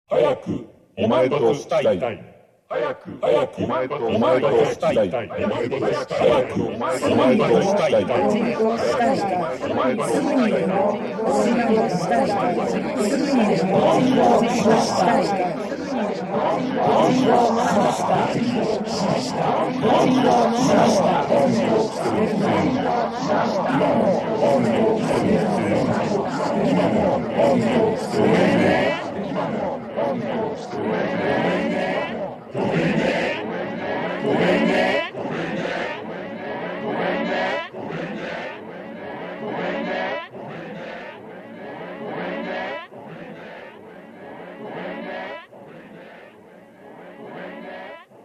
早くお前としたい。早くお前としたい。早くお前としたい。 今も